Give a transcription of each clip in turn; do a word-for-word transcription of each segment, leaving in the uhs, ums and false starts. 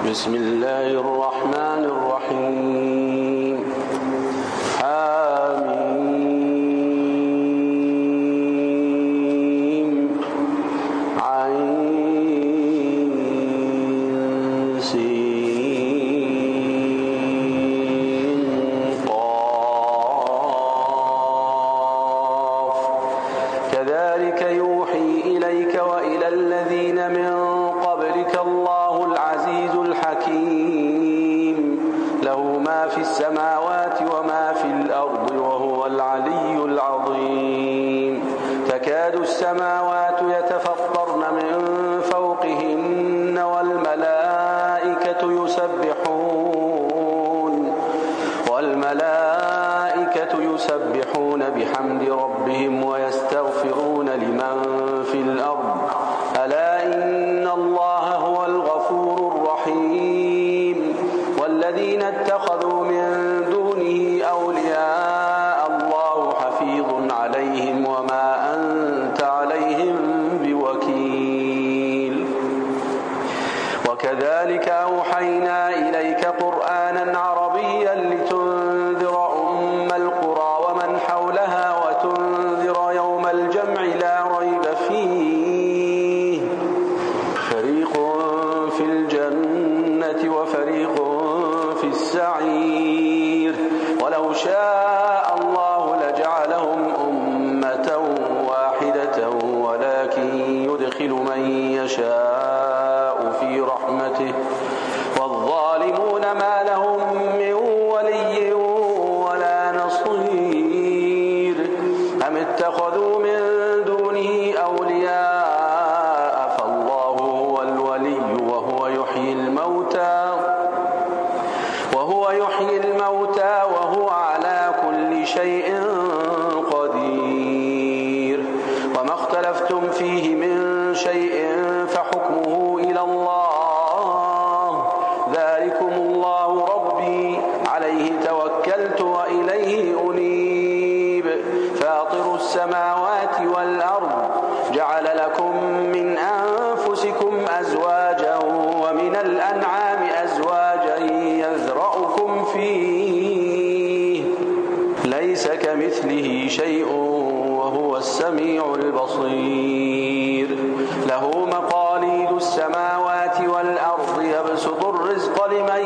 بسم الله الرحمن الرحيم حميم عين سين قاف كذلك يوحي إليك وإلى الذين من قبلك الله العزيز الحكيم له ما في السماوات وما في الأرض وهو العلي العظيم تكاد السماوات يتفطرن من فوقهن والملائكة يسبحون والملائكة يسبحون بحمد ربهم ويستغفرون لمن في الأرض ألا إن الله هو الغفور الرحيم والذين اتخذوا من دونه أولياء الله حفيظ عليهم وما أنت عليهم بوكيل وكذلك أوحينا إليك قرآنا عربيا لتنذر أم القرى ومن حولها وتنذر يوم الجمع لا ريب فيه فريق في الجنة وفريق في السعير ولو شاء الله لجعلهم أمة واحدة ولكن يدخل من يشاء في رحمته والظالمون ما لهم من ولي ولا نصير أم اتخذوا من دونه أولياء فالله هو الولي وهو يحيي الموتى وهو يحيي الموتى وهو على كل شيء قدير وما اختلفتم فيه من شيء فحكمه إلى الله ذلكم الله ربي عليه توكلت وإليه أنيب فاطر السماوات والأرض جعل لكم من أنفسكم أزواجا ومن الأنعام أزواجا يذرأكم فيه ليس كمثله شيء وهو السميع البصير له مقاليد السماوات والأرض يبسط الرزق لمن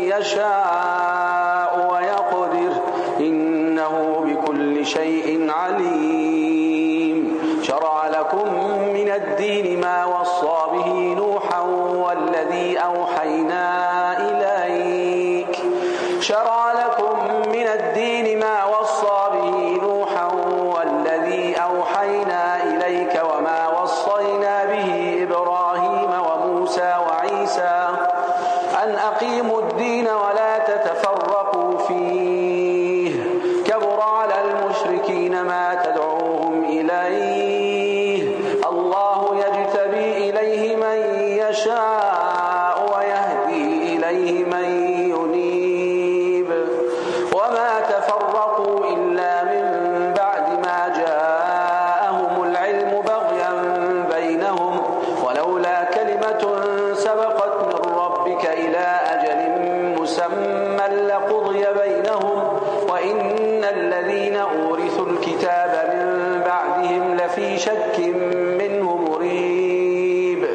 يشاء ويقدر إنه بكل شيء عليم شرع لكم من الدين ما وصى به نوحا والذي أوحينا إليك شرع لكم من الدين ما وصى به نوحا والذي أوحينا إليك وما وصينا به إبراهيم وموسى وعيسى أن أقيموا الدين ولا تتفرقوا فيه كبر على المشركين ما تدعوهم إليه الله يجتبي إليه من يشاء ويهدي إليه من ينيب وما تفرقوا إلا من بعد ما جاءهم العلم بغيا بينهم ولولا كلمة سبقت من ربك إلى أجل مسمى لقضي بينهم وإن الذين أورثوا الكتاب من بعدهم لفي شك منه مريب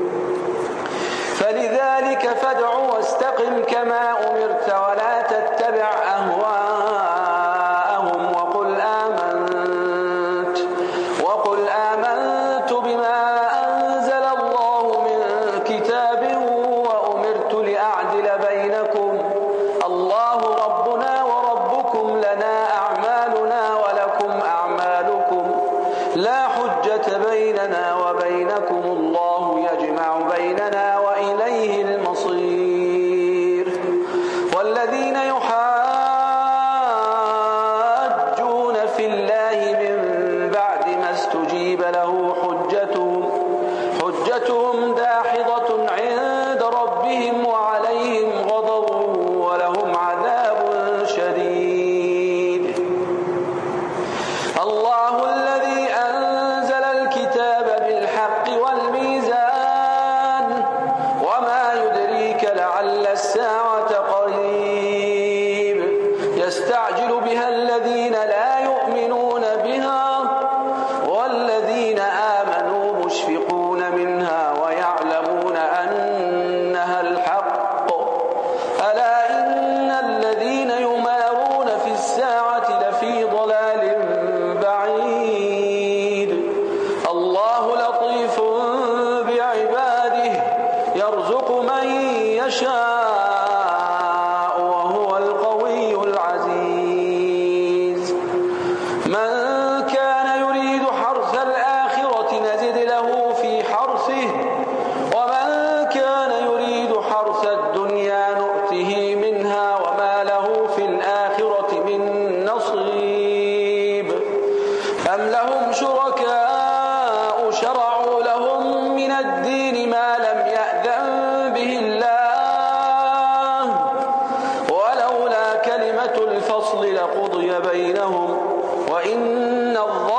فلذلك فادع واستقم كما أمرت ولا تتبع أهواءهم وقل آمنت وقل آمنت بما أنزل الله من كتاب وأمرت لأعدل بينكم الله ربنا وربكم لنا أعمالنا ولكم أعمالكم لا حجة بيننا وبينكم الله يجمع بيننا وإليه المصير والذين يحاجون في الله من بعد ما استجيب له حجتهم حجتهم داحضة عند ربهم وعليهم غضب ولهم عذاب شديد الله الذي أنزل الكتاب بالحق والميزان وما يدريك ربك لعل الساعة قريب يستعجل بها الذين لا يؤمنون بها والذين آمنوا مشفقون منها ويعلمون أنها الحق ألا إن الذين يمارون في الساعة لفي ضلال بعيد الله لطيف بعباده يرزق من يشاء وهو القوي العزيز من كان يريد حرث الآخرة نزد له في حرثه ومن كان يريد حرث الدنيا نؤته منها وما له في الآخرة من نصيب أم لهم شركاء شرعوا لهم من الدين ما لم يأذن به الله ولولا كلمة الفصل لقضي بينهم وإن الظالمين